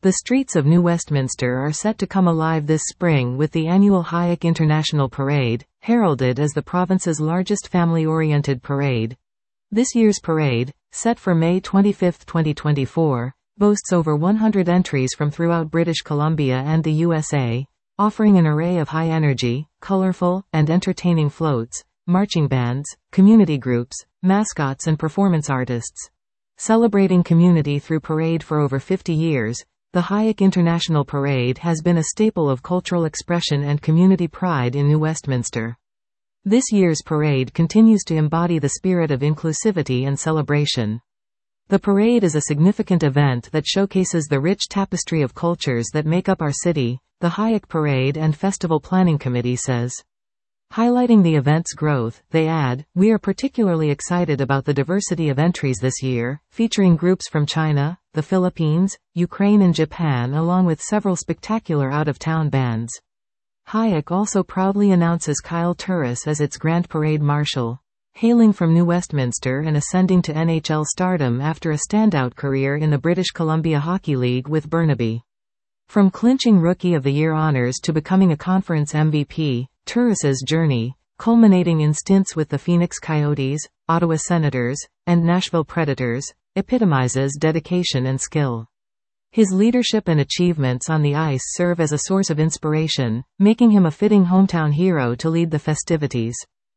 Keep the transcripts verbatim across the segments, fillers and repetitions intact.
The streets of New Westminster are set to come alive this spring with the annual Hayek International Parade, heralded as the province's largest family-oriented parade. This year's parade, set for May twenty-fifth, twenty twenty-four, boasts over one hundred entries from throughout British Columbia and the U S A, offering an array of high-energy, colorful, and entertaining floats, marching bands, community groups, mascots and performance artists. Celebrating community through parade for over fifty years, the Hayek International Parade has been a staple of cultural expression and community pride in New Westminster. This year's parade continues to embody the spirit of inclusivity and celebration. The parade is a significant event that showcases the rich tapestry of cultures that make up our city, the Hayek Parade and Festival Planning Committee says. Highlighting the event's growth, they add, "We are particularly excited about the diversity of entries this year, featuring groups from China, the Philippines, Ukraine and Japan along with several spectacular out-of-town bands." Hayek also proudly announces Kyle Turris as its Grand Parade Marshal. Hailing from New Westminster and ascending to N H L stardom after a standout career in the British Columbia Hockey League with Burnaby. From clinching Rookie of the Year honors to becoming a conference M V P, Turris's journey, culminating in stints with the Phoenix Coyotes, Ottawa Senators, and Nashville Predators, epitomizes dedication and skill. His leadership and achievements on the ice serve as a source of inspiration, making him a fitting hometown hero to lead the festivities.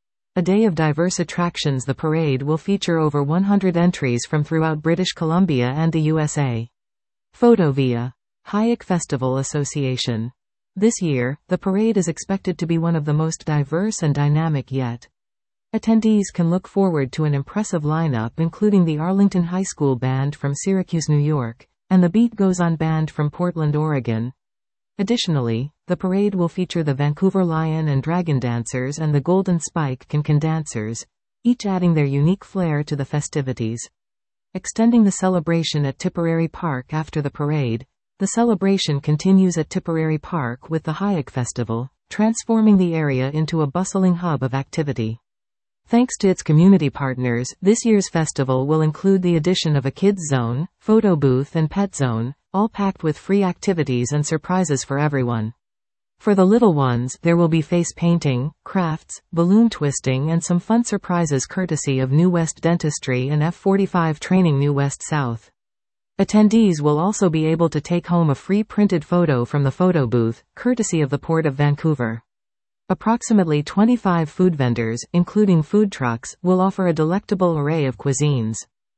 A day of diverse attractions, the parade will feature over one hundred entries from throughout British Columbia and the U S A. Photo via Hayek Festival Association. This year, the parade is expected to be one of the most diverse and dynamic yet. Attendees can look forward to an impressive lineup including the Arlington High School Band from Syracuse, New York, and the Beat Goes On Band from Portland, Oregon. Additionally, the parade will feature the Vancouver Lion and Dragon Dancers and the Golden Spike Can-Can Dancers, each adding their unique flair to the festivities. Extending the celebration at Tipperary Park after the parade, the celebration continues at Tipperary Park with the Hayek Festival, transforming the area into a bustling hub of activity. Thanks to its community partners, this year's festival will include the addition of a kids zone, photo booth and pet zone, all packed with free activities and surprises for everyone. For the little ones, there will be face painting, crafts, balloon twisting and some fun surprises courtesy of New West Dentistry and F forty-five Training New West South. Attendees will also be able to take home a free printed photo from the photo booth, courtesy of the Port of Vancouver. Approximately twenty-five food vendors, including food trucks, will offer a delectable array of cuisines.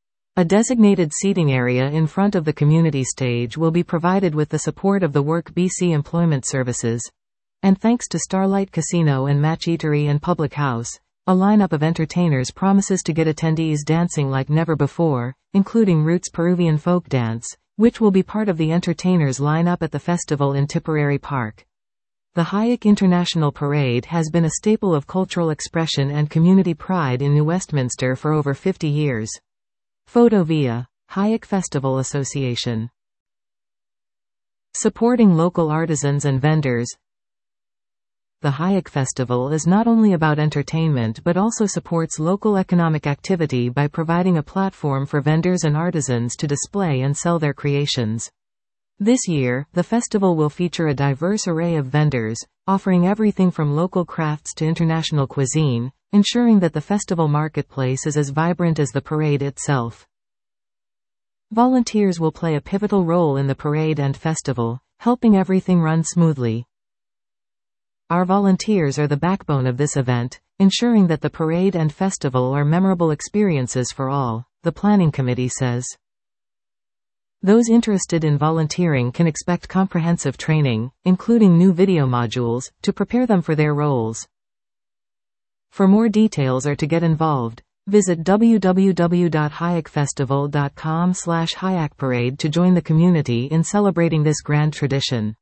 A designated seating area in front of the community stage will be provided with the support of the Work B C Employment Services. And thanks to Starlight Casino and Match Eatery and Public House, a lineup of entertainers promises to get attendees dancing like never before, including Roots Peruvian Folk Dance, which will be part of the entertainers lineup at the festival in Tipperary Park. The Hayek International Parade has been a staple of cultural expression and community pride in New Westminster for over fifty years. Photo via Hayek Festival Association. Supporting local artisans and vendors. The Hayek Festival is not only about entertainment but also supports local economic activity by providing a platform for vendors and artisans to display and sell their creations. This year, the festival will feature a diverse array of vendors, offering everything from local crafts to international cuisine, ensuring that the festival marketplace is as vibrant as the parade itself. Volunteers will play a pivotal role in the parade and festival, helping everything run smoothly. Our volunteers are the backbone of this event, ensuring that the parade and festival are memorable experiences for all, the planning committee says. Those interested in volunteering can expect comprehensive training, including new video modules, to prepare them for their roles. For more details or to get involved, visit w w w dot hayek festival dot com slash hayek parade to join the community in celebrating this grand tradition.